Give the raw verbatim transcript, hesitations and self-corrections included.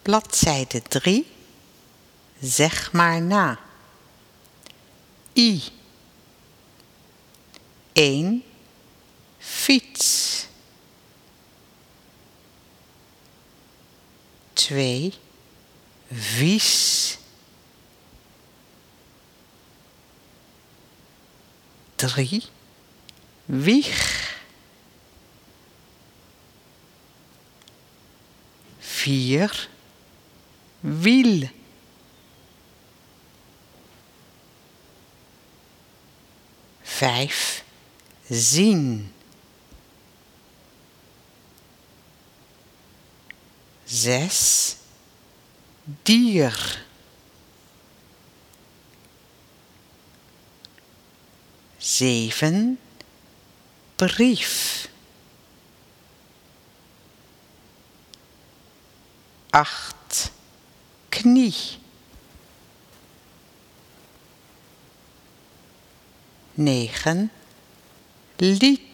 Bladzijde drie. Zeg maar na. I. één. Fiets. twee. Vies. drie. Wieg. vier. Wiel. vijf. Zien. zes. Dier. zeven. Brief. acht. Knie. negen. Lied.